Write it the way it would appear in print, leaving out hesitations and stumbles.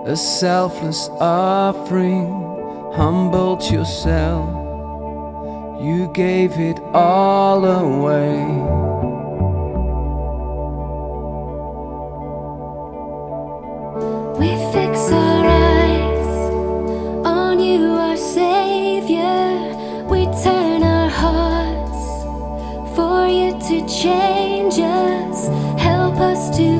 a selfless offering, humbled yourself, you gave it all away. We fix our eyes on you, our Savior. We turn our hearts for you to change us. Help us to